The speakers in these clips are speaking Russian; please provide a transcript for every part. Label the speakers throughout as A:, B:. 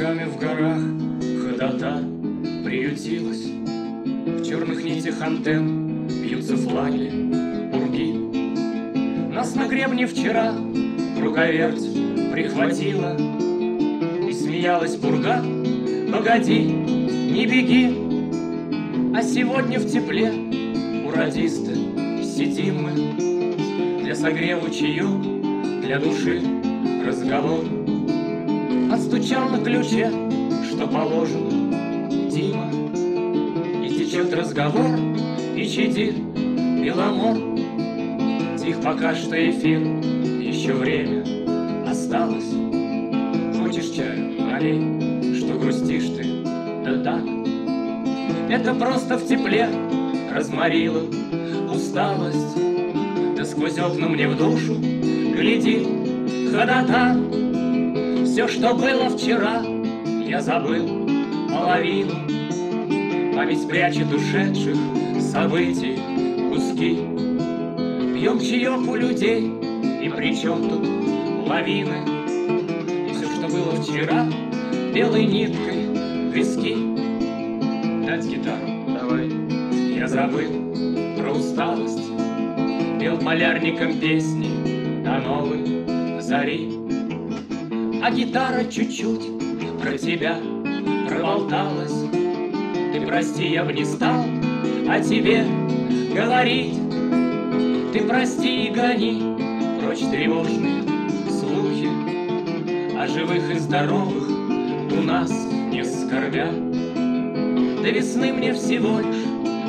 A: снегами в горах ходота приютилась. В черных нитях антенн бьются флаги пурги. Нас на гребне вчера круговерть прихватила, и смеялась пурга: погоди, не беги. А сегодня в тепле у радиста сидим мы, для согрева чаек, для души разговор. Отстучал на ключе, что положено, Дима, и течет разговор, и чадит Беломор. Тих пока что эфир, еще время осталось. Хочешь чаю? Налей, что грустишь ты, да так. Это просто в тепле разморила усталость. Да сквозь окна мне в душу глядит ходота. Все, что было вчера, я забыл половину. Память прячет ушедших событий куски. Пьем чаек у людей, и при чем тут лавины? И все, что было вчера, белой ниткой в виски. Дать гитару, давай. Я забыл про усталость, пел полярником песни до новой зари. А гитара чуть-чуть про тебя проболталась. Ты прости, я бы не стал о тебе говорить. Ты прости и гони прочь тревожные слухи. О живых и здоровых у нас не скорбят. До весны мне всего лишь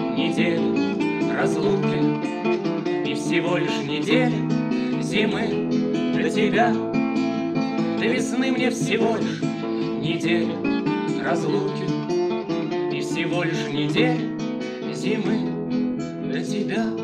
A: неделя разлуки, и всего лишь неделя зимы для тебя. До весны мне всего лишь неделя разлуки, и всего лишь неделя зимы для тебя.